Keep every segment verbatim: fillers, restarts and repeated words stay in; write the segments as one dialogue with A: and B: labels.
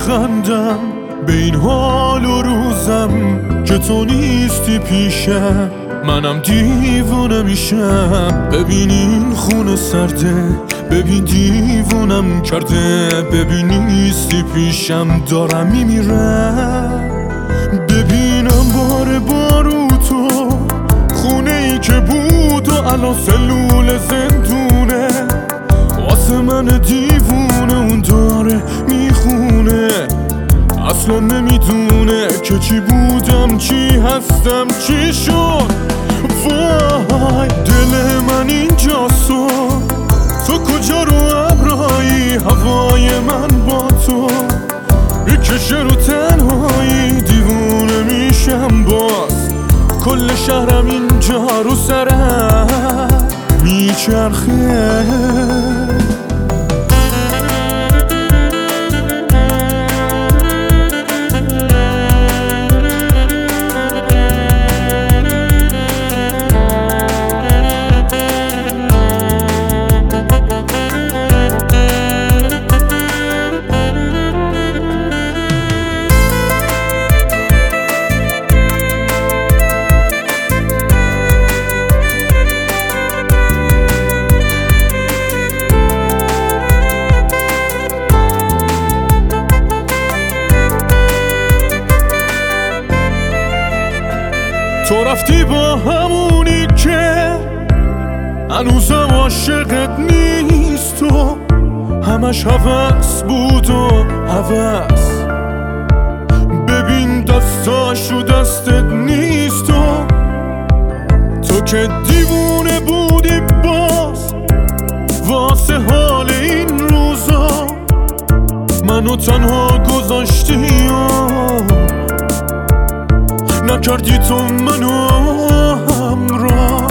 A: میخندم به این حال و روزم که تو نیستی پیشم. منم دیوونه میشم ببین این خونه سرده، ببین دیوونم کرده، ببین نیستی پیشم دارم میمیرم. ببینم بار بارو تو خونه ای که بود و الان سلول زندونه، واسه من دیوونه اون داره میخونه. اصلا نمیدونه که چی بودم چی هستم چی شد. وای دل من اینجاست و تو کجا رو ابرایی، هوای من با تو میکشه رو تنهایی. دیوونه میشم باز کل شهرم اینجا رو سرم میچرخه. تو رفتی با همونی که هنوزم عاشقت نیست و همش هوس بود و هوس. ببین دستاش رو دستت نیست و تو که دیوونه بودی باز واسه حال این روزا منو تنها گذاشتی و نکردی تو منو همراه.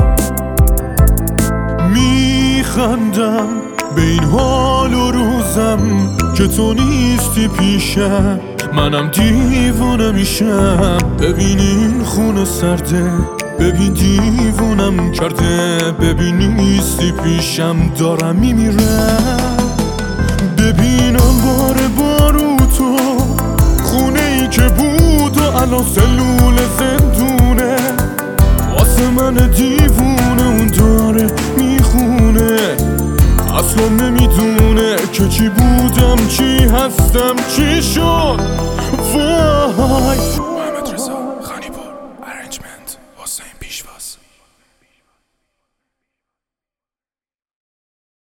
A: میخندم به این حال و روزم که تو نیستی پیشم. منم دیوونه میشم ببین این خونه سرده، ببین دیوونم کرده، ببین نیستی پیشم دارم میمیرم. ببینم بار بارو تو خونه ای که بود و الان سلول زندونه، واسه من دیوونه اون داره میخونه. اصلا نمیدونه که چی بودم چی هستم چی شد. وای
B: محمد رضا خانیپور ارنجمنت حسین پیشواز.